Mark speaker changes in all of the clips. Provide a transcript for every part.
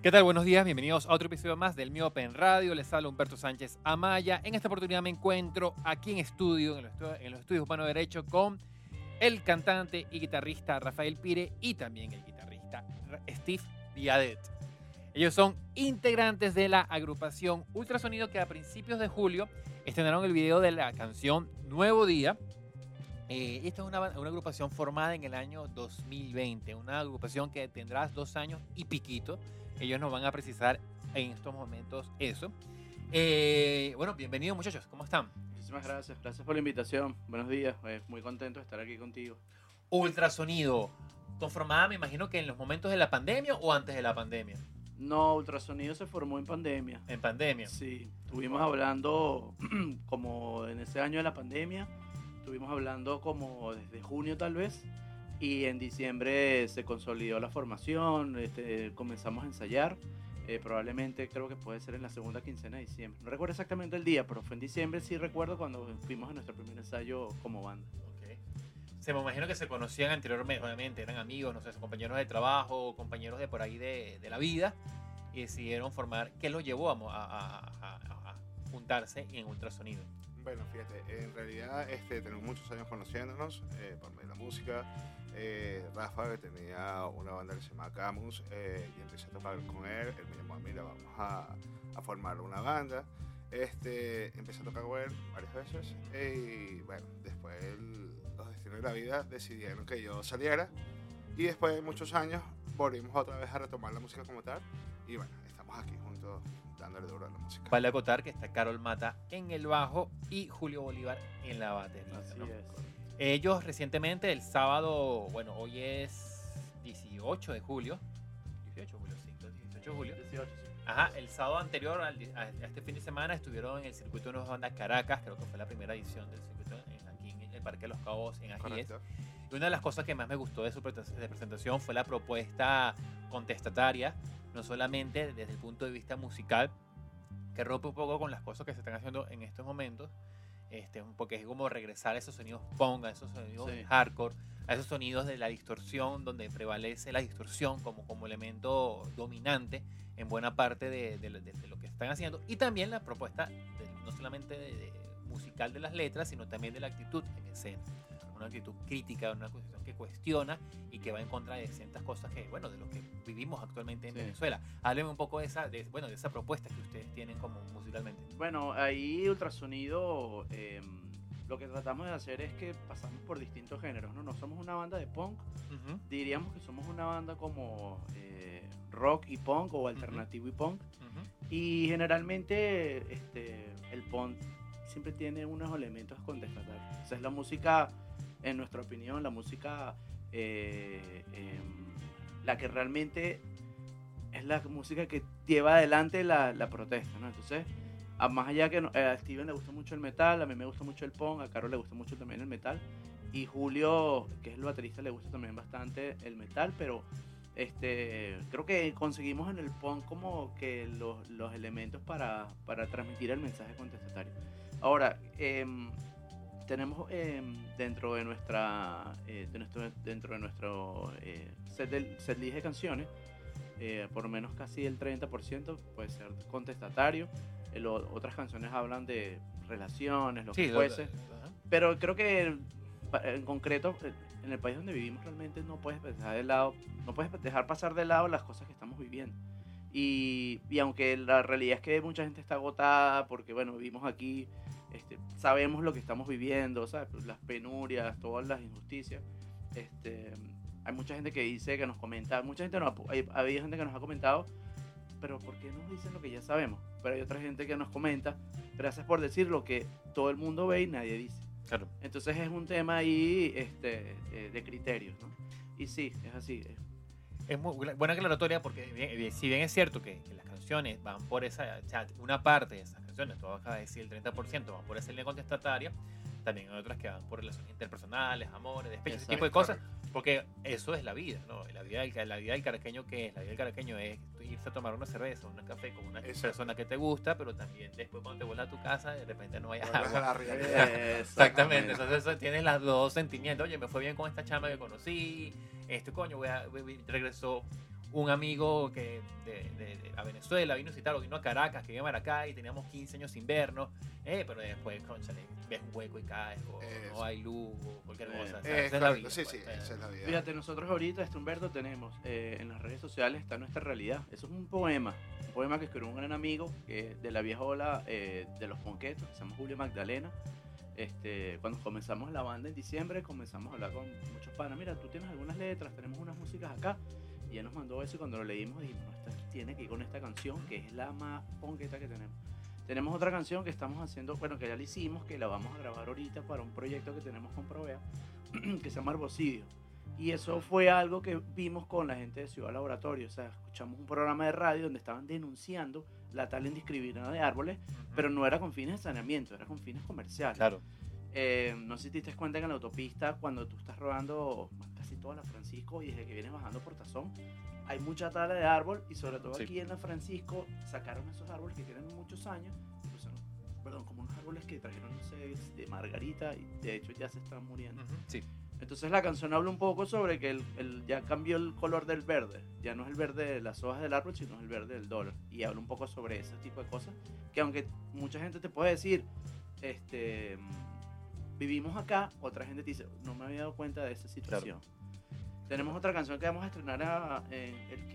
Speaker 1: ¿Qué tal? Buenos días, bienvenidos a otro episodio más del Miope en Radio. Les habla Humberto Sánchez Amaya. En esta oportunidad me encuentro aquí en estudio, en los estudios Urbano Derecho, con el cantante y guitarrista Rafael Pire y también el guitarrista Steve Diadet. Ellos son integrantes de la agrupación Ultrasonido, que a principios de julio estrenaron el video de la canción Nuevo Día. Esta es una agrupación formada en el año 2020, una agrupación que tendrá 2 años y piquito. Ellos nos van a precisar en estos momentos eso. Bueno, bienvenidos muchachos, ¿cómo están?
Speaker 2: Muchísimas gracias, gracias por la invitación. Buenos días, muy contento de estar aquí contigo.
Speaker 1: Ultrasonido, conformada me imagino que en los momentos de la pandemia o antes de la pandemia.
Speaker 2: No, Ultrasonido se formó en pandemia.
Speaker 1: En pandemia.
Speaker 2: Sí, estuvimos hablando como en ese año de la pandemia, estuvimos hablando como desde junio tal vez, y en diciembre se consolidó la formación, comenzamos a ensayar, probablemente creo que puede ser en la segunda quincena de diciembre. No recuerdo exactamente el día, pero fue en diciembre, sí recuerdo cuando fuimos a nuestro primer ensayo como banda.
Speaker 1: Okay. Se me imagino que se conocían anteriormente, obviamente, eran amigos, no sé, compañeros de trabajo, compañeros de por ahí de la vida, y decidieron formar. ¿Qué los llevó a juntarse en Ultrasonido?
Speaker 3: Bueno, fíjate, en realidad tenemos muchos años conociéndonos por medio de la música. Rafa, que tenía una banda que se llama Camus, y empecé a tocar con él. Él me llamó, mira, vamos a formar una banda. Empecé a tocar con él varias veces y bueno, después los destinos de la vida decidieron que yo saliera, y después de muchos años volvimos otra vez a retomar la música como tal, y bueno, estamos aquí juntos dándole duro a la música.
Speaker 1: Vale acotar que está Carol Mata en el bajo y Julio Bolívar en la batería.
Speaker 2: Así
Speaker 1: ¿no?
Speaker 2: es.
Speaker 1: Ellos recientemente, el sábado, bueno, hoy es 18 de julio. 18 de julio, sí, 18 de julio.
Speaker 2: 18, sí.
Speaker 1: Ajá, el sábado anterior a este fin de semana estuvieron en el circuito de Nueva Banda Caracas, creo que fue la primera edición del circuito aquí en el Parque de los Cabos, en Ajíes.
Speaker 3: Correcto.
Speaker 1: Y una de las cosas que más me gustó de su presentación fue la propuesta contestataria, no solamente desde el punto de vista musical, que rompe un poco con las cosas que se están haciendo en estos momentos, porque es como regresar a esos sonidos punk, a esos sonidos
Speaker 2: Sí.
Speaker 1: hardcore, a esos sonidos de la distorsión, donde prevalece la distorsión como elemento dominante en buena parte de lo que están haciendo, y también la propuesta no solamente musical de las letras, sino también de la actitud en escena, una actitud crítica, una cuestión que cuestiona y que va en contra de ciertas cosas que, bueno, de lo que vivimos actualmente en
Speaker 2: Sí.
Speaker 1: Venezuela. Hábleme un poco de esa propuesta que ustedes tienen como musicalmente.
Speaker 2: Bueno, ahí Ultrasonido, lo que tratamos de hacer es que pasamos por distintos géneros, ¿no? No somos una banda de punk,
Speaker 1: Uh-huh.
Speaker 2: diríamos que somos una banda como rock y punk o alternativo y punk.
Speaker 1: Uh-huh.
Speaker 2: Y generalmente el punk siempre tiene unos elementos contestatarios. O sea, es la música, en nuestra opinión, la música la que realmente es la música que lleva adelante la protesta, ¿no? Entonces, más allá que a Steven le gusta mucho el metal, a mí me gusta mucho el punk, a Carol le gusta mucho también el metal, y Julio, que es el baterista, le gusta también bastante el metal, pero creo que conseguimos en el punk como que los elementos para transmitir el mensaje contestatario. Ahora, tenemos dentro de nuestro setlist de canciones, por lo menos casi el 30% puede ser contestatario. Otras canciones hablan de relaciones, lo que fuese. Pero creo que en concreto, en el país donde vivimos realmente no puedes dejar pasar de lado las cosas que estamos viviendo. Y aunque la realidad es que mucha gente está agotada porque, bueno, vivimos aquí, sabemos lo que estamos viviendo, ¿sabes? Las penurias, todas las injusticias. Hay mucha gente que dice, que nos comenta, había gente que nos ha comentado, pero ¿por qué nos dicen lo que ya sabemos? Pero hay otra gente que nos comenta, gracias por decir lo que todo el mundo ve y nadie dice.
Speaker 1: Claro.
Speaker 2: Entonces es un tema ahí de criterios, ¿no? Y sí, es así.
Speaker 1: Es muy buena aclaratoria, porque si bien es cierto que las canciones van por una parte de esas canciones, tú acabas de decir el 30% van por esa línea contestataria, también hay otras que van por relaciones interpersonales, amores, despechos, ese tipo de cosas, porque eso es la vida, ¿no? La vida del caraqueño, ¿qué es? La vida del caraqueño es irse a tomar una cerveza, un café con una persona que te gusta, pero también después cuando te vuelvas a tu casa, de repente no hay agua. Exactamente, entonces tienes los dos sentimientos. Oye, me fue bien con esta chama que conocí, regresó un amigo que a Venezuela, vino a visitar, o vino a Caracas, que vino a Maracay, teníamos 15 años sin vernos, pero después, cónchale, ves un hueco y caes, o no hay luz, o cualquier cosa. O sea, esa es la vida.
Speaker 3: Sí,
Speaker 1: pues,
Speaker 3: esa es la vida.
Speaker 2: Fíjate, nosotros ahorita, Humberto, tenemos en las redes sociales está nuestra realidad. Eso es un poema que escribió un gran amigo de la vieja ola de los ponquetos, que se llama Julio Magdalena. Cuando comenzamos la banda en diciembre, comenzamos a hablar con muchos panas. Mira, tú tienes algunas letras, tenemos unas músicas acá. Y él nos mandó eso y cuando lo leímos dijimos, no, esta tiene que ir con esta canción, que es la más ponqueta que tenemos. Tenemos otra canción que estamos haciendo, bueno, que ya la hicimos, que la vamos a grabar ahorita para un proyecto que tenemos con Provea, que se llama Herbocidio. Y eso fue algo que vimos con la gente de Ciudad Laboratorio. O sea, escuchamos un programa de radio donde estaban denunciando la tala indiscriminada de árboles, pero no era con fines de saneamiento, era con fines comerciales.
Speaker 1: Claro.
Speaker 2: No sé si te das cuenta que en la autopista, cuando tú estás rodando casi toda la Francisco y desde que vienes bajando por Tazón, hay mucha tala de árbol y sobre todo aquí en la Francisco sacaron esos árboles que tienen muchos años, como unos árboles que trajeron, no sé, de margarita y de hecho ya se están muriendo.
Speaker 1: Sí.
Speaker 2: Entonces la canción habla un poco sobre que ya cambió el color del verde, ya no es el verde de las hojas del árbol, sino es el verde del dólar. Y habla un poco sobre ese tipo de cosas, que aunque mucha gente te puede decir, vivimos acá, otra gente te dice, no me había dado cuenta de esa situación. Claro. Tenemos otra canción que vamos a estrenar el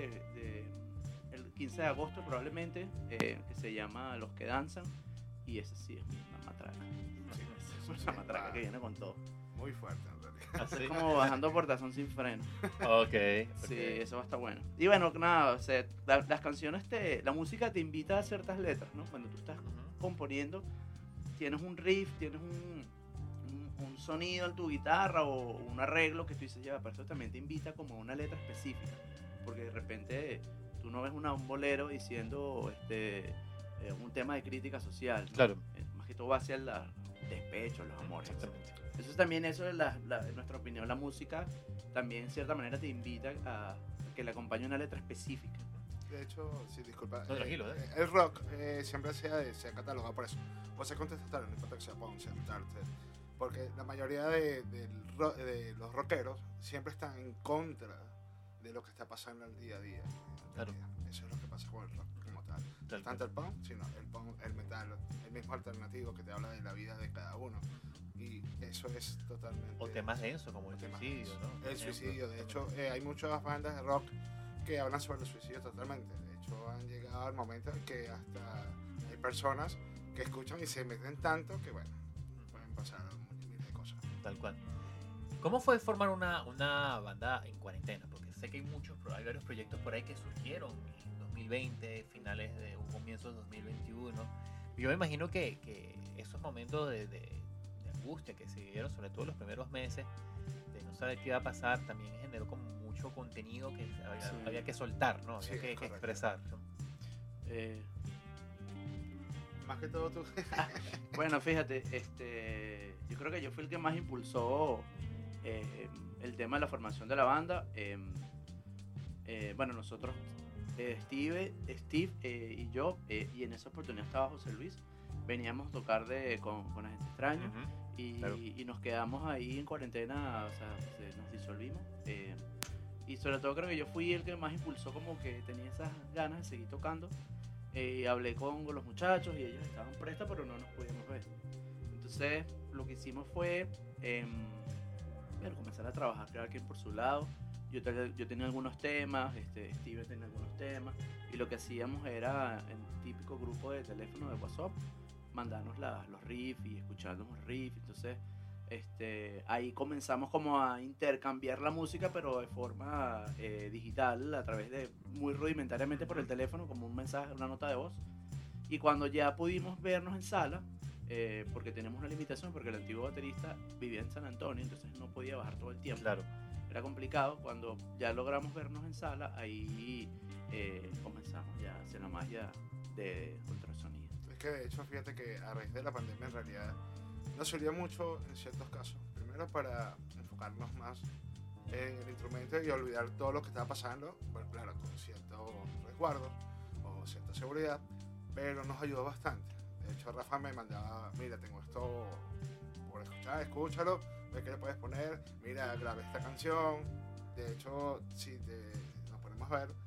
Speaker 2: 15 de agosto probablemente, que se llama Los que danzan, y esa sí es una matraca. Sí, es una matraca que viene con todo.
Speaker 3: Muy fuerte en realidad.
Speaker 2: Así como bajando por Tazón sin freno.
Speaker 1: Okay.
Speaker 2: Sí, eso va a estar bueno. Y bueno, nada, o sea, las canciones, la música te invita a ciertas letras, ¿no? Cuando tú estás componiendo, tienes un riff, tienes un sonido en tu guitarra o un arreglo que tú dices, ya, pero eso también te invita como a una letra específica. Porque de repente tú no ves un bolero diciendo un tema de crítica social, ¿no?
Speaker 1: Claro.
Speaker 2: Más que todo va hacia el despecho, los amores.
Speaker 1: Exactamente.
Speaker 2: Eso también, eso es en nuestra opinión, la música también en cierta manera te invita a que le acompañe una letra específica.
Speaker 3: De hecho, sí, disculpa.
Speaker 1: No, tranquilo,
Speaker 3: el rock siempre se ha catalogado por eso. O sea, contestatario, no importa que sea punk, sea metal, porque la mayoría de los rockeros siempre están en contra de lo que está pasando al día a día.
Speaker 1: Claro.
Speaker 3: Eso es lo que pasa con el rock como tal. No tanto el punk, sino el metal, el mismo alternativo que te habla de la vida de cada uno. Y eso es totalmente...
Speaker 1: O temas densos como el suicidio, ¿no?
Speaker 3: El suicidio. De hecho, hay muchas bandas de rock que hablan sobre el suicidio totalmente. De hecho, han llegado al momento en que hasta hay personas que escuchan y se meten tanto que, bueno, pueden pasar miles de cosas.
Speaker 1: Tal cual. ¿Cómo fue formar una banda en cuarentena? Porque sé que hay varios proyectos por ahí que surgieron en 2020, finales de un comienzo de 2021. Yo me imagino que esos momentos de angustia que se vivieron, sobre todo los primeros meses, de no saber qué iba a pasar, también generó como mucho contenido que había que soltar, ¿no? Había que expresar, ¿no?
Speaker 3: Más que todo tú.
Speaker 2: Bueno, fíjate, yo creo que yo fui el que más impulsó el tema de la formación de la banda. Bueno, nosotros, Steve y yo, y en esa oportunidad estaba José Luis, veníamos a tocar con Agente Extraño. Claro. Y nos quedamos ahí en cuarentena, o sea, nos disolvimos. Y sobre todo creo que yo fui el que más impulsó, como que tenía esas ganas de seguir tocando. Hablé con los muchachos y ellos estaban prestos, pero no nos podíamos ver. Entonces lo que hicimos fue comenzar a trabajar cada quien por su lado. Yo tenía algunos temas, Steve tenía algunos temas, y lo que hacíamos era en típico grupo de teléfono de WhatsApp mandarnos los riffs y escucharnos los riffs. Entonces ahí comenzamos como a intercambiar la música, pero de forma digital, a través de, muy rudimentariamente por el teléfono, como un mensaje, una nota de voz. Y cuando ya pudimos vernos en sala, porque tenemos una limitación, porque el antiguo baterista vivía en San Antonio, entonces no podía bajar todo el tiempo.
Speaker 1: Claro.
Speaker 2: Era complicado. Cuando ya logramos vernos en sala, ahí comenzamos ya a hacer la magia de ultrasonido.
Speaker 3: Es que de hecho, fíjate que a raíz de la pandemia en realidad nos servía mucho en ciertos casos. Primero para enfocarnos más en el instrumento y olvidar todo lo que estaba pasando, bueno, claro, con cierto resguardo o cierta seguridad, pero nos ayudó bastante. De hecho, Rafa me mandaba, mira, tengo esto por escuchar, escúchalo, ve qué le puedes poner, mira, grabé esta canción. De hecho, si nos ponemos a ver,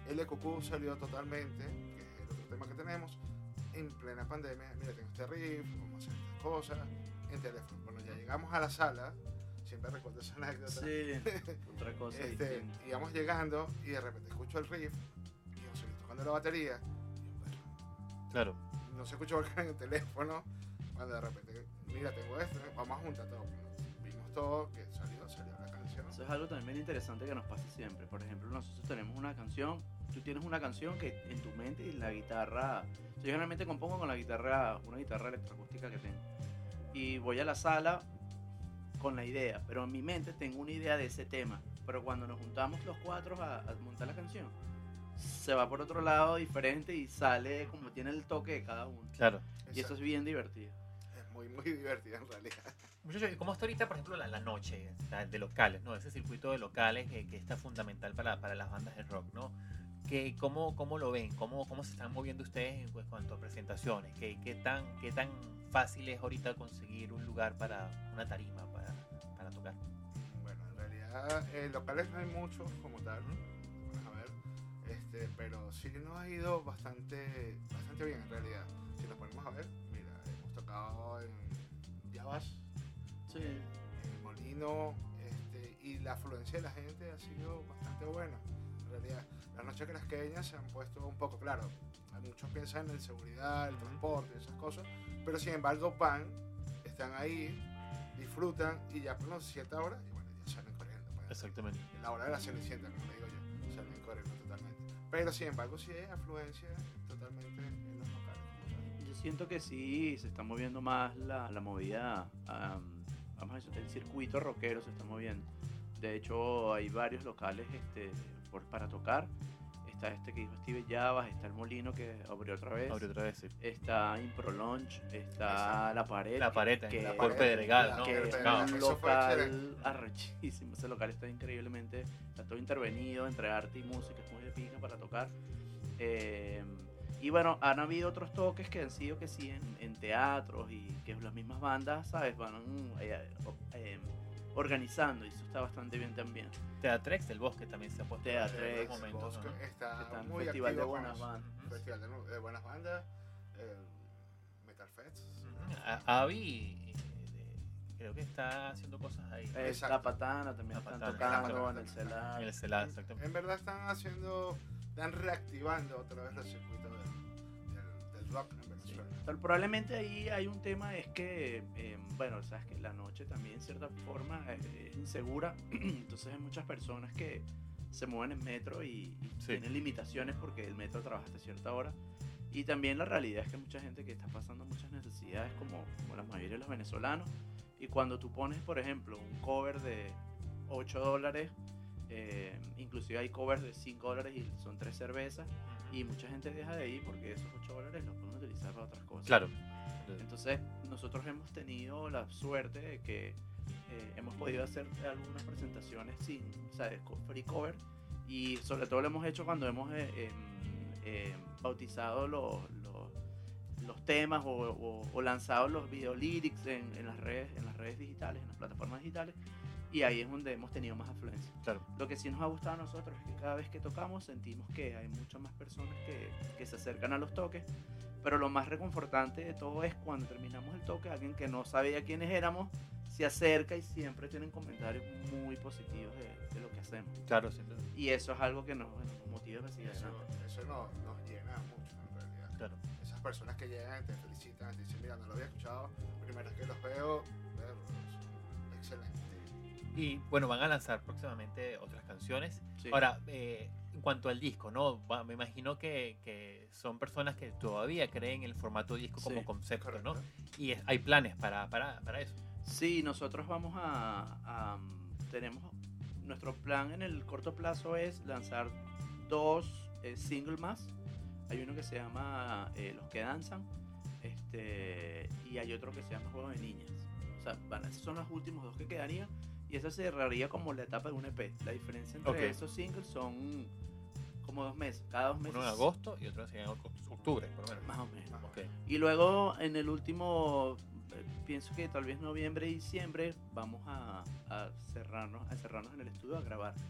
Speaker 3: LQQ salió totalmente, que es el otro tema que tenemos, en plena pandemia. Mira, tengo este riff, vamos a hacer estas cosas en teléfono. Bueno, ya llegamos a la sala, siempre recuerdo esa anécdota.
Speaker 2: Sí, otra cosa distinta.
Speaker 3: Íbamos llegando y de repente escucho el riff y José Luis tocando la batería. Y yo, bueno,
Speaker 1: Claro.
Speaker 3: no se escuchó en el teléfono, cuando de repente, mira, tengo esto, vamos a juntar todo. Vimos todo, que salió la canción.
Speaker 2: Eso es algo también interesante que nos pasa siempre. Por ejemplo, nosotros tenemos una canción, tú tienes una canción que en tu mente y la guitarra, yo generalmente compongo con la guitarra, una guitarra electroacústica que tengo. Y voy a la sala con la idea, pero en mi mente tengo una idea de ese tema. Pero cuando nos juntamos los cuatro a montar la canción, se va por otro lado diferente y sale como tiene el toque de cada uno.
Speaker 1: Claro.
Speaker 2: Y eso es bien divertido.
Speaker 3: Es muy, muy divertido en realidad.
Speaker 1: Muchachos, ¿y cómo está ahorita, por ejemplo, la noche de locales, ¿no? Ese circuito de locales que está fundamental para las bandas de rock, ¿no? ¿Cómo lo ven? ¿Cómo se están moviendo ustedes en cuanto a presentaciones? ¿Qué tan fácil es ahorita conseguir un lugar para una tarima para tocar?
Speaker 3: Bueno, en realidad locales no hay muchos como tal. Vamos a ver. Pero sí nos ha ido bastante bien en realidad. Si nos ponemos a ver, mira, hemos tocado en Yavas,
Speaker 2: Sí.
Speaker 3: en el Molino, y la afluencia de la gente ha sido bastante buena. En realidad, las noches crasqueñas se han puesto un poco, claro, muchos piensan en la seguridad, el transporte, esas cosas, pero sin embargo están ahí, disfrutan y ya por unas cierta hora, y bueno, ya salen corriendo. Pues,
Speaker 1: Exactamente.
Speaker 3: en la hora de la cenicienta, como le digo yo, salen corriendo totalmente. Pero sin embargo sí hay afluencia totalmente en los locales.
Speaker 2: Yo siento que sí, se está moviendo más la movida, vamos a decir, el circuito rockero se está moviendo. De hecho, hay varios locales para tocar. Está este que dijo Steve Yavas, está el Molino que abrió otra vez.
Speaker 1: Sí.
Speaker 2: Está Impro Lunch, está La Pared.
Speaker 1: La Pared,
Speaker 2: que,
Speaker 1: la Por Pedregal, ¿no?
Speaker 2: que es
Speaker 1: No.
Speaker 2: un
Speaker 3: Eso fue
Speaker 2: local
Speaker 3: excelente.
Speaker 2: arrechísimo. Ese local está increíblemente, está todo intervenido entre arte y música, es muy de pica para tocar. Y bueno, han habido otros toques que han sido que sí en teatros y que las mismas bandas, ¿sabes? Van organizando y eso está bastante bien también.
Speaker 1: Teatrex del Bosque también se ha puesto
Speaker 2: Teatrex,
Speaker 1: en algún momento,
Speaker 3: Bosque
Speaker 1: ¿no?
Speaker 3: está
Speaker 2: en
Speaker 3: muy
Speaker 2: Festival de
Speaker 3: activo
Speaker 2: Buenas
Speaker 3: con
Speaker 2: Bandas.
Speaker 1: Ujú.
Speaker 3: Festival de buenas bandas, Metal Fest.
Speaker 1: Avi creo que está haciendo cosas ahí.
Speaker 3: Exacto.
Speaker 2: La Patana también
Speaker 1: La
Speaker 2: están
Speaker 1: Patana.
Speaker 2: tocando
Speaker 3: La
Speaker 2: en el
Speaker 3: Patana.
Speaker 2: celar.
Speaker 1: En el CELAD, exactamente.
Speaker 3: En verdad están reactivando otra vez el circuito del rock en Venezuela.
Speaker 2: Pero probablemente ahí hay un tema, es que, bueno, sabes que la noche también en cierta forma es insegura, entonces hay muchas personas que se mueven en metro y
Speaker 1: Sí.
Speaker 2: tienen limitaciones porque el metro trabaja hasta cierta hora. Y también la realidad es que hay mucha gente que está pasando muchas necesidades como la mayoría de los venezolanos. Y cuando tú pones, por ejemplo, un cover de $8, inclusive hay covers de $5 y son 3 cervezas, y mucha gente deja de ir porque esos $8 los pueden utilizar para otras cosas.
Speaker 1: Claro.
Speaker 2: Entonces, nosotros hemos tenido la suerte de que hemos podido hacer algunas presentaciones con free cover, y sobre todo lo hemos hecho cuando hemos bautizado los temas o lanzado los video lyrics en las redes digitales, en las plataformas digitales, y ahí es donde hemos tenido más afluencia.
Speaker 1: Claro.
Speaker 2: Lo que sí nos ha gustado a nosotros es que cada vez que tocamos sentimos que hay muchas más personas que se acercan a los toques, pero lo más reconfortante de todo es cuando terminamos el toque, alguien que no sabía quiénes éramos se acerca y siempre tienen comentarios muy positivos de lo que hacemos.
Speaker 1: Claro, sí.
Speaker 2: Y eso es algo que nos motiva a seguir
Speaker 3: Eso
Speaker 2: adelante.
Speaker 3: nos llena mucho en realidad.
Speaker 1: Claro.
Speaker 3: Esas personas que llegan, te felicitan, te dicen, mira, no lo había escuchado, primera vez que los veo, excelente.
Speaker 1: Y bueno, van a lanzar próximamente otras canciones.
Speaker 2: Sí.
Speaker 1: Ahora, en cuanto al disco, ¿no? Me imagino que son personas que todavía creen en el formato disco como
Speaker 2: Sí,
Speaker 1: concepto, ¿no?
Speaker 3: Correcto.
Speaker 1: Y hay planes para eso.
Speaker 2: Sí, nosotros vamos tenemos nuestro plan en el corto plazo es lanzar 2 singles más. Hay uno que se llama Los que danzan, y hay otro que se llama Juego de Niñas. O sea, esos son los últimos 2 que quedarían, y esa cerraría como la etapa de un EP. La diferencia entre
Speaker 1: Ok.
Speaker 2: esos singles son como 2 meses, cada 2 meses.
Speaker 1: Uno en agosto y otro en octubre, por lo menos.
Speaker 2: Más o menos.
Speaker 1: Ok.
Speaker 2: Y luego en el último, pienso que tal vez noviembre y diciembre, vamos a cerrarnos en el estudio a grabar.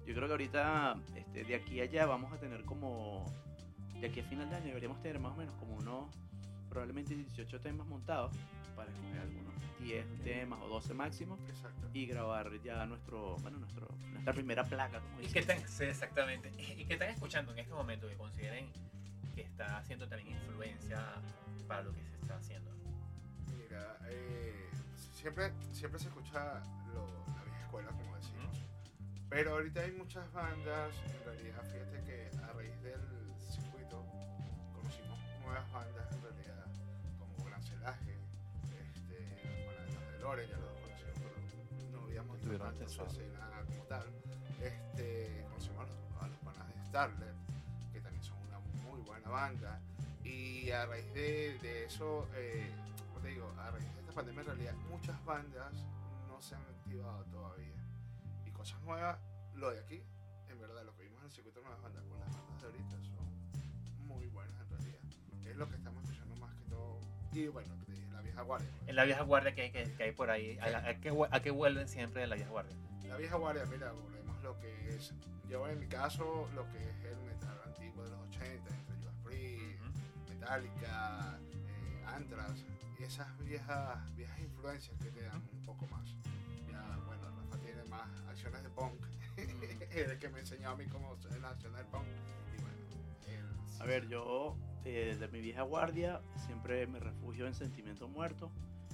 Speaker 2: Yo creo que ahorita, de aquí a allá, vamos a tener como, de aquí a final de año, deberíamos tener más o menos como unos, probablemente 18 temas montados para escoger algunos 10 temas o 12 máximo
Speaker 3: Exacto.
Speaker 2: y grabar ya nuestra primera placa, como
Speaker 1: ¿Y
Speaker 2: dicen.
Speaker 1: qué están, sí, exactamente? ¿Y qué están escuchando en este momento que consideren que está haciendo también influencia para lo que se está haciendo?
Speaker 3: Mira, siempre se escucha la vieja escuela, como decimos. Pero ahorita hay muchas bandas, en realidad, fíjate que a raíz del circuito conocimos nuevas bandas, en realidad, como Gran Celaje, los Panaderos de Lore, ya los conocimos, pero no habíamos
Speaker 1: Estuvieron
Speaker 3: tanto
Speaker 1: antes,
Speaker 3: su escena como tal. Conocimos a los Panas de Starlet, que también son una muy buena banda, y a raíz de eso, como te digo, a raíz de esta pandemia, en realidad, muchas bandas no se han activado todavía. Y cosas nuevas, lo de aquí, en verdad, lo que vimos en el circuito de nuevas bandas con las bandas de ahorita son muy buenas en realidad. Es lo que estamos escuchando más que todo. Y bueno, te dije, la vieja guardia.
Speaker 1: En la vieja guardia que hay por ahí, ¿a qué vuelven siempre de la vieja guardia?
Speaker 3: La vieja guardia, mira, volvemos lo que es, yo en mi caso, lo que es el metal antiguo de los 80, entre Judas Priest, Metallica, Anthrax, y esas viejas influencias que te dan un poco más. Ya, bueno, Rafa tiene más acciones de punk, el que me enseñó a mí cómo se las acciones del punk, y bueno, él...
Speaker 2: A ver, yo de mi vieja guardia siempre me refugio en Sentimiento Muerto.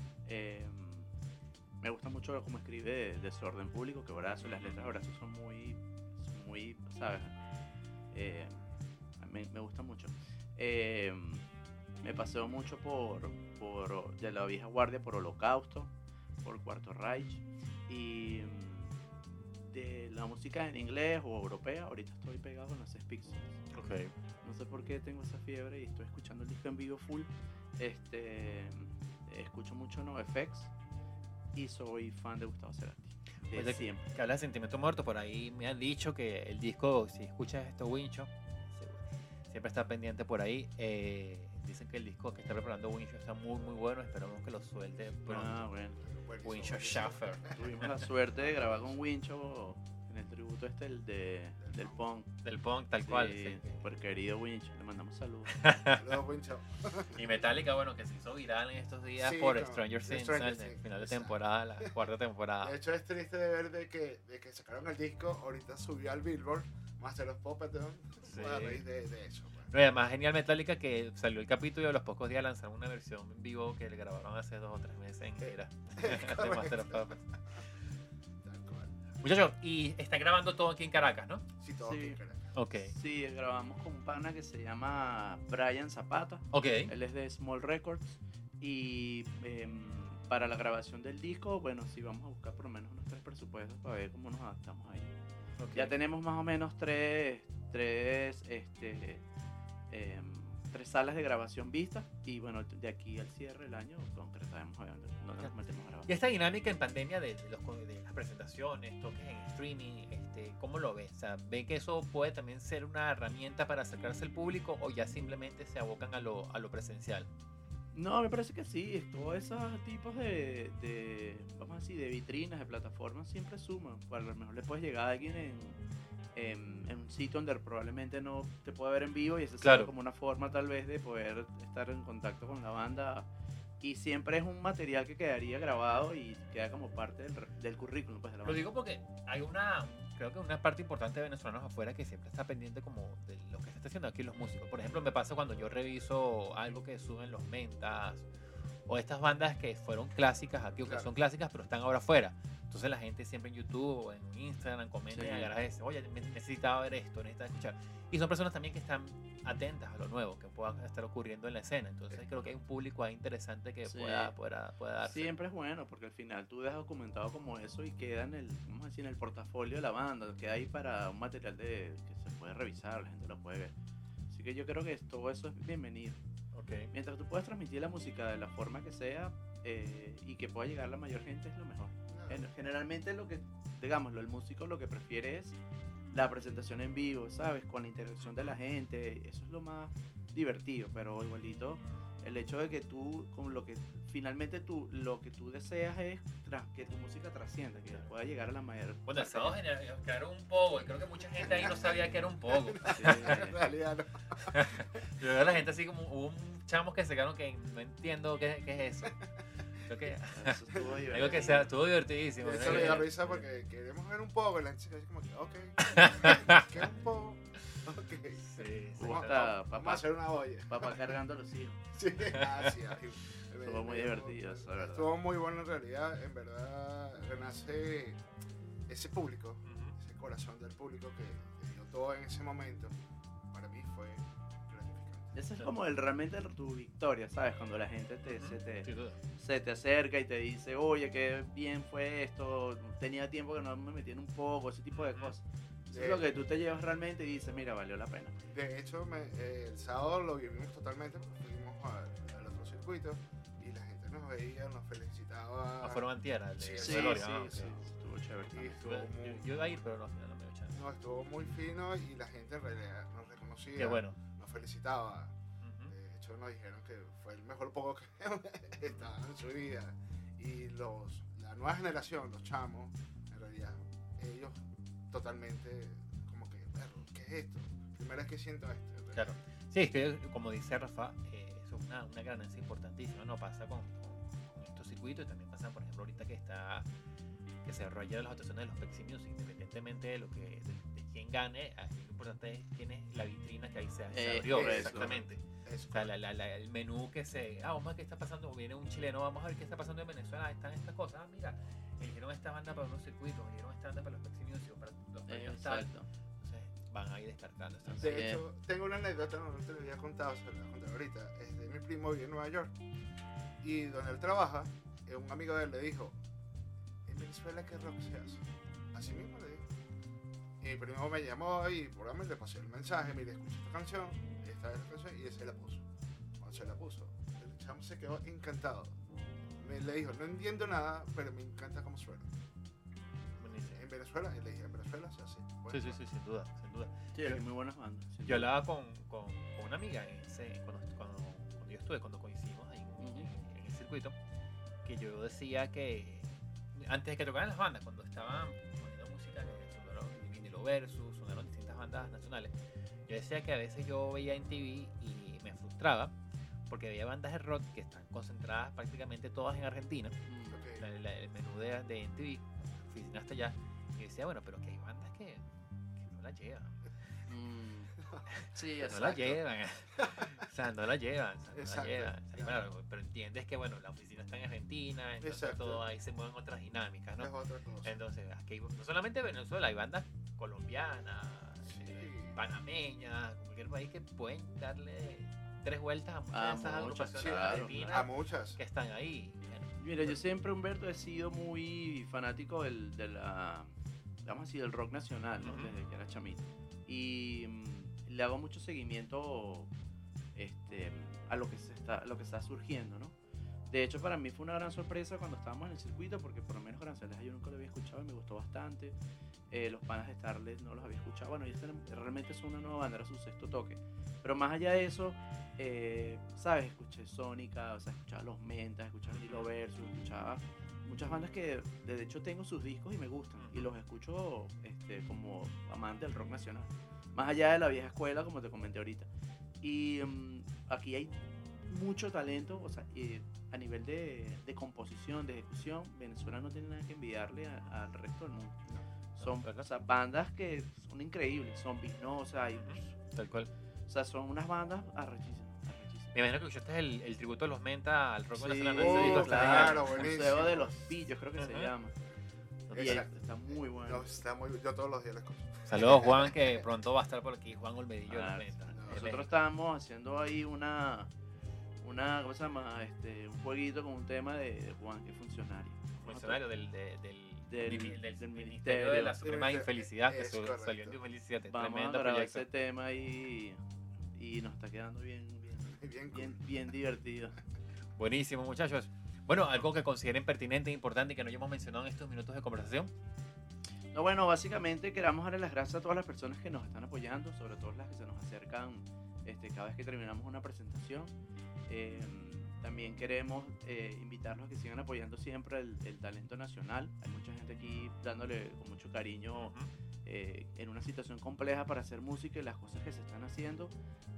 Speaker 2: Me gusta mucho cómo escribe Desorden Público, que Horacio, las letras de Horacio son muy, ¿sabes? Me gusta mucho. Me paseo mucho por de la vieja guardia, por Holocausto, por Cuarto Reich, y de la música en inglés o europea, ahorita estoy pegado con los Sex Pistols.
Speaker 1: Okay.
Speaker 2: No sé por qué tengo esa fiebre y estoy escuchando el disco en vivo full. Escucho mucho NoFX y soy fan de Gustavo Cerati.
Speaker 1: Oye,
Speaker 2: Siempre.
Speaker 1: que habla de Sentimiento Muerto, por ahí me han dicho que el disco, si escuchas esto, Wincho, siempre está pendiente por ahí. Dicen que el disco que está preparando Wincho está muy bueno, esperamos que lo suelte pronto.
Speaker 2: Bueno.
Speaker 3: Buenísimo,
Speaker 1: Wincho
Speaker 3: buenísimo.
Speaker 1: Schaffer.
Speaker 2: Tuvimos la suerte de grabar con Wincho en el tributo del punk.
Speaker 1: Del punk, tal cual. Sí.
Speaker 2: Super querido Wincho, le mandamos saludos.
Speaker 3: Saludos, Wincho.
Speaker 1: Y Metallica, bueno, que se hizo viral en estos días
Speaker 3: Sí,
Speaker 1: por
Speaker 3: con
Speaker 1: Stranger Things,
Speaker 3: Stranger
Speaker 1: en el
Speaker 3: Things,
Speaker 1: final de
Speaker 3: exacto.
Speaker 1: temporada, la cuarta temporada.
Speaker 3: De hecho, es triste de ver de que sacaron el disco, ahorita subió al Billboard, Master of Puppets,
Speaker 1: Sí.
Speaker 3: a raíz de eso. Pues.
Speaker 1: Pero además, genial Metallica que salió el capítulo y a los pocos días lanzaron una versión en vivo que le grabaron hace 2 o 3 meses en Gira de Master of Puppets.
Speaker 3: Tal cual.
Speaker 1: Muchachos, y están grabando todo aquí en Caracas, ¿no?
Speaker 3: Sí, todo
Speaker 2: Sí.
Speaker 3: aquí en Caracas.
Speaker 1: Ok.
Speaker 2: Sí, grabamos con un pana que se llama Brian Zapata.
Speaker 1: Ok.
Speaker 2: Él es de Small Records. Y para la grabación del disco, bueno, sí vamos a buscar por lo menos unos 3 presupuestos para ver cómo nos adaptamos ahí.
Speaker 1: Ok.
Speaker 2: Ya tenemos más o menos tres salas de grabación vistas. Y bueno, de aquí al cierre del año concretaremos dónde nos metemos a grabar.
Speaker 1: Y esta dinámica en pandemia de las presentaciones, toques en streaming, ¿cómo lo ves? O sea, ¿ven que eso puede también ser una herramienta para acercarse al público o ya simplemente se abocan a lo presencial?
Speaker 2: No, me parece que sí. Todos esos tipos vamos a decir, de vitrinas, de plataformas siempre suman. A lo mejor le puedes llegar a alguien en un sitio donde probablemente no te pueda ver en vivo y eso
Speaker 1: Claro.
Speaker 2: es como una forma tal vez de poder estar en contacto con la banda. Y siempre es un material que quedaría grabado y queda como parte del currículum, pues, de la
Speaker 1: Lo
Speaker 2: banda.
Speaker 1: digo porque hay creo que una parte importante de venezolanos afuera que siempre está pendiente como de lo que se está haciendo aquí los músicos. Por ejemplo, me pasa cuando yo reviso algo que suben los Mentas o estas bandas que fueron clásicas aquí o que
Speaker 3: Claro.
Speaker 1: son clásicas pero están ahora afuera. Entonces la gente siempre en YouTube o en Instagram comenta
Speaker 2: Sí.
Speaker 1: y agradece, oye, necesitaba ver esto, necesitaba escuchar. Y son personas también que están atentas a lo nuevo que pueda estar ocurriendo en la escena. Entonces creo que hay un público ahí interesante que
Speaker 2: Sí.
Speaker 1: pueda darse.
Speaker 2: Siempre es bueno porque al final tú dejas documentado como eso y queda vamos a decir, en el portafolio de la banda, queda ahí para un material que se puede revisar, la gente lo puede ver. Así que yo creo que todo eso es bienvenido.
Speaker 1: Okay.
Speaker 2: Mientras tú puedas transmitir la música de la forma que sea y que pueda llegar a la mayor gente es lo mejor. Generalmente el músico lo que prefiere es la presentación en vivo, ¿sabes? Con la interacción de la gente, eso es lo más divertido, pero igualito El hecho de que tú, con lo que finalmente lo que tú deseas es que tu música trascienda, que pueda llegar a la mayor.
Speaker 1: Bueno, el sábado crearon un pogo, y creo que mucha gente ahí no sabía que era un pogo.
Speaker 2: Sí.
Speaker 3: En realidad no.
Speaker 1: Yo veo a la gente así como, hubo chamos que se quedaron que no entiendo qué es eso. Creo que
Speaker 2: Eso estuvo divertido.
Speaker 1: algo que sea, estuvo divertidísimo.
Speaker 3: Eso me da risa porque queremos ver un poco. Y la gente se queda así como que, ok, ¿qué es un poco? Ok.
Speaker 1: Sí,
Speaker 2: Vamos
Speaker 1: está-
Speaker 2: a
Speaker 3: Vamos a hacer una olla.
Speaker 2: papá cargando a los hijos.
Speaker 3: Sí, así.
Speaker 2: Estuvo muy divertido, eso, la verdad.
Speaker 3: Estuvo muy bueno en realidad. En verdad, renace ese público,
Speaker 1: Ujú.
Speaker 3: ese corazón del público que dio todo en ese momento. Para mí fue gratificante.
Speaker 2: Ese es como realmente tu victoria, ¿sabes? Cuando la gente
Speaker 1: Sin duda.
Speaker 2: se te acerca y te dice, oye, qué bien fue esto, tenía tiempo que no me metí en un poco, ese tipo de cosas. Eso es lo que tú te llevas realmente y dices, mira, valió la pena.
Speaker 3: De hecho, el sábado lo vivimos totalmente porque fuimos al otro circuito y la gente nos veía, nos felicitaba.
Speaker 1: Fueron antiera, el de
Speaker 3: Sí,
Speaker 2: Sí,
Speaker 1: Celoria,
Speaker 2: sí,
Speaker 1: ¿no?
Speaker 2: sí, estuvo chévere
Speaker 3: Y
Speaker 2: también.
Speaker 3: estuvo muy,
Speaker 1: Yo iba a ir, pero no, al final no me dio chance.
Speaker 3: no, estuvo muy fino y la gente en realidad nos reconocía,
Speaker 1: Qué bueno.
Speaker 3: nos felicitaba.
Speaker 1: Ujú.
Speaker 3: De hecho, nos dijeron que fue el mejor poco que estaban en su vida. Y la nueva generación, los chamos, en realidad, ellos totalmente como que, "Perro, ¿qué es esto? Primera vez que siento esto.
Speaker 1: Claro. Sí, es que como dice Rafa, eso es una ganancia importantísima, ¿no? Pasa con estos circuitos y también pasa, por ejemplo, ahorita que se desarrollan las votaciones de los Pepsi Music, independientemente de de quién gane, aquí lo importante es quién es la vitrina que ahí se abrió,
Speaker 3: eso.
Speaker 1: exactamente.
Speaker 3: Eso.
Speaker 1: O sea, el menú que vamos a ver qué está pasando, viene un chileno, vamos a ver qué está pasando en Venezuela, están estas cosas, mira, eligieron esta banda para unos circuitos, eligieron esta banda para los Pepsi Music, para los premios tal.
Speaker 2: Exacto.
Speaker 1: Entonces van ahí descartando estas
Speaker 2: Sí.
Speaker 3: De hecho, tengo una anécdota, no te lo había contado, se la voy a contar ahorita. Mi primo vive en Nueva York y donde él trabaja, un amigo de él le dijo, en Venezuela, ¿qué rock se hace? Así mismo le dijo. Y mi primo me llamó y por ahí le pasé el mensaje, mire, escucha esta canción, esta es la canción, y él se la puso. Cuando se la puso, el chamo se quedó encantado. Le dijo, no entiendo nada, pero me encanta cómo suena.
Speaker 1: Buenísimo.
Speaker 3: En Venezuela, y le dije, en Venezuela se hace.
Speaker 1: Sí, sí, sí, sin duda, sin duda.
Speaker 2: Sí, hay muy buenas bandas. sin
Speaker 1: Yo
Speaker 2: duda.
Speaker 1: hablaba con una amiga cuando yo estuve, cuando coincidimos ahí en el circuito, que yo decía que antes de que tocaran las bandas, cuando estaban poniendo música, que sonaron Vinilo Versus, sonaron distintas bandas nacionales, yo decía que a veces yo veía en TV y me frustraba porque veía bandas de rock que están concentradas prácticamente todas en Argentina,
Speaker 2: Mm.
Speaker 3: Ok.
Speaker 1: el menú de MTV, oficina hasta allá, y decía, bueno, pero que hay bandas que no la llevan.
Speaker 2: Mm. Sí,
Speaker 1: No la
Speaker 2: exacto.
Speaker 1: llevan. O sea, no la llevan. O sea, no la
Speaker 3: Exacto,
Speaker 1: llevan. O sea,
Speaker 3: claro.
Speaker 1: claro, pero entiendes que, bueno, la oficina está en Argentina, entonces
Speaker 3: Exacto.
Speaker 1: todo ahí se mueven otras dinámicas,
Speaker 3: Es
Speaker 1: ¿no?
Speaker 3: otra cosa.
Speaker 1: Entonces, aquí no solamente Venezuela, hay bandas colombianas,
Speaker 3: Sí.
Speaker 1: panameñas, cualquier país que pueden darle 3 vueltas a muchas de esas
Speaker 2: muchas,
Speaker 1: agrupaciones
Speaker 2: sí, claro,
Speaker 1: argentinas
Speaker 3: A muchas.
Speaker 1: que están ahí. Bueno,
Speaker 2: Mira, yo siempre, Humberto, he sido muy fanático de la, vamos a decir, del rock nacional, ¿no?
Speaker 1: Ujú.
Speaker 2: Desde que era chamito. Y le hago mucho seguimiento a lo que está surgiendo, ¿no? De hecho, para mí fue una gran sorpresa cuando estábamos en el circuito, porque por lo menos Granceles yo nunca lo había escuchado y me gustó bastante. Los panas de Starlet no los había escuchado. Bueno, ellos realmente son una nueva banda, era su sexto toque. Pero más allá de eso, ¿sabes? Escuché Sónica, o sea, escuchaba Los Mentas, escuchaba Lilo Versus, escuchaba muchas bandas que de hecho tengo sus discos y me gustan. Y los escucho como amante del rock nacional. Más allá de la vieja escuela, como te comenté ahorita. Y aquí hay mucho talento, o sea, a nivel de composición, de ejecución, Venezuela no tiene nada que envidiarle al resto del mundo. Son
Speaker 1: ¿verdad?
Speaker 2: o sea, bandas que son increíbles, son Biznosa, y,
Speaker 1: tal cual.
Speaker 2: o sea, son unas bandas arrechísimas, arrechísimas.
Speaker 1: Me imagino que escuchaste el tributo de los Menta al rock
Speaker 2: Sí,
Speaker 1: venezolano.
Speaker 3: oh,
Speaker 1: ese disco está genial.
Speaker 3: claro, buenísimo.
Speaker 2: Museo de los Pillos, creo que se
Speaker 1: Ajá.
Speaker 2: llama. Y
Speaker 3: Exacto.
Speaker 2: está muy bueno.
Speaker 3: No, está muy, yo todos los días lo escucho.
Speaker 1: Saludos Juan, que pronto va a estar por aquí, Juan Olmedillo de
Speaker 2: Ah,
Speaker 1: los Menta.
Speaker 2: Nosotros estábamos haciendo ahí una ¿cómo se llama? Un jueguito con un tema de Juan, que es funcionario.
Speaker 1: Funcionario del
Speaker 2: Del
Speaker 1: Ministerio de la Suprema
Speaker 3: Del-
Speaker 1: Infelicidad, que
Speaker 3: es correcto.
Speaker 1: salió en 2017.
Speaker 2: Vamos a
Speaker 1: Tremendo
Speaker 2: grabar
Speaker 1: proyecto.
Speaker 2: ese tema y nos está quedando bien,
Speaker 3: Bien cool.
Speaker 2: bien divertido.
Speaker 1: Buenísimo, muchachos. Bueno, algo que consideren pertinente e importante y que no hayamos mencionado en estos minutos de conversación.
Speaker 2: No, bueno, básicamente queremos darle las gracias a todas las personas que nos están apoyando, sobre todo las que se nos acercan cada vez que terminamos una presentación. También queremos invitarlos a que sigan apoyando siempre el talento nacional. Hay mucha gente aquí dándole con mucho cariño en una situación compleja para hacer música, y las cosas que se están haciendo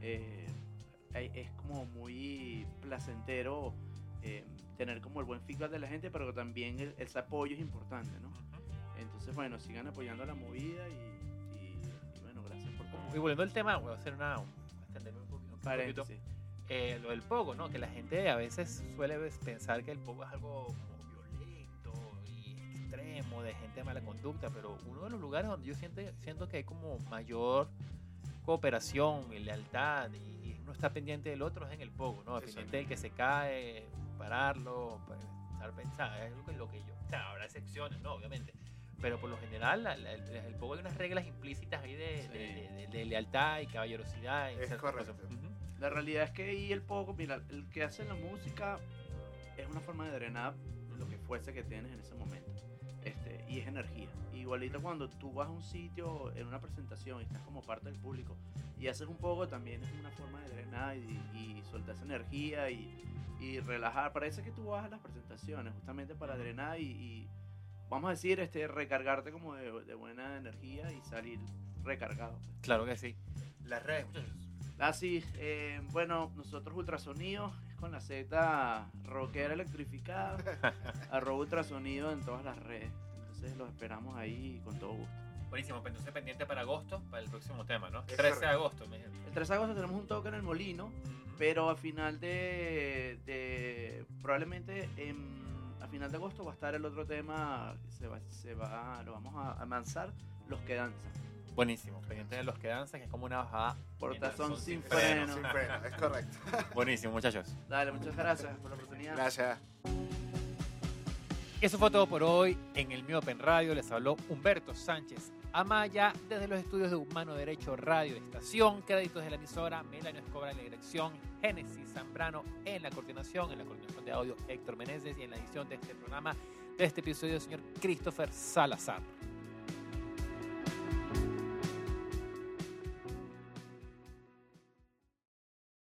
Speaker 2: es como muy placentero tener como el buen feedback de la gente, pero también ese apoyo es importante, ¿no? Entonces, bueno, sigan apoyando la movida y bueno, gracias por todo.
Speaker 1: Y volviendo al tema, voy a hacer extenderme un poquito.
Speaker 2: Paréntesis.
Speaker 1: Lo del pogo, ¿no? Que la gente a veces suele pensar que el pogo es algo como violento y extremo, de gente de mala conducta, pero uno de los lugares donde yo siento que hay como mayor cooperación y lealtad y uno está pendiente del otro es en el pogo, ¿no? Pendiente del que se cae, pararlo, estar pensando, es lo que yo... O sea, habrá excepciones, ¿no? Obviamente. Pero por lo general, el pogo hay unas reglas implícitas ahí de lealtad y caballerosidad.
Speaker 3: Es correcto.
Speaker 2: La realidad es que ahí el pogo, mira, el que hace la música es una forma de drenar lo que fuese que tienes en ese momento. Y es energía. Igualito cuando tú vas a un sitio en una presentación y estás como parte del público y haces un poco, también es una forma de drenar y soltar esa energía y relajar. Parece que tú vas a las presentaciones justamente para drenar y vamos a decir, recargarte como de buena energía y salir recargado.
Speaker 1: Claro que sí. Las redes, muchachos.
Speaker 2: Así, bueno, nosotros Ultrasonido es con la Z rockera electrificada, @ultrasonido en todas las redes. Entonces los esperamos ahí con todo gusto.
Speaker 1: Buenísimo, pues entonces pendiente para agosto, para el próximo tema, ¿no?
Speaker 3: Es
Speaker 1: 13 de
Speaker 3: correcto.
Speaker 1: agosto, me dijeron.
Speaker 2: El 13 de agosto tenemos un toque en el Molino, pero a final probablemente a final de agosto va a estar el otro tema, lo vamos a lanzar, Los que Danzan.
Speaker 1: Buenísimo, pendiente de Los que Danzan, que es como una bajada.
Speaker 2: Portazón sin
Speaker 1: freno.
Speaker 2: freno.
Speaker 3: Sin freno, es correcto.
Speaker 1: Buenísimo, muchachos.
Speaker 2: Dale, muchas gracias por la oportunidad.
Speaker 3: Gracias.
Speaker 1: Eso fue todo por hoy en el Miope en Radio. Les habló Humberto Sánchez Amaya desde los estudios de Humano Derecho Radio Estación. Créditos de la emisora, Melanio Escobar en la dirección, Génesis Zambrano en la coordinación de audio, Héctor Meneses, y en la edición de este programa, de este episodio, el señor Christopher Salazar.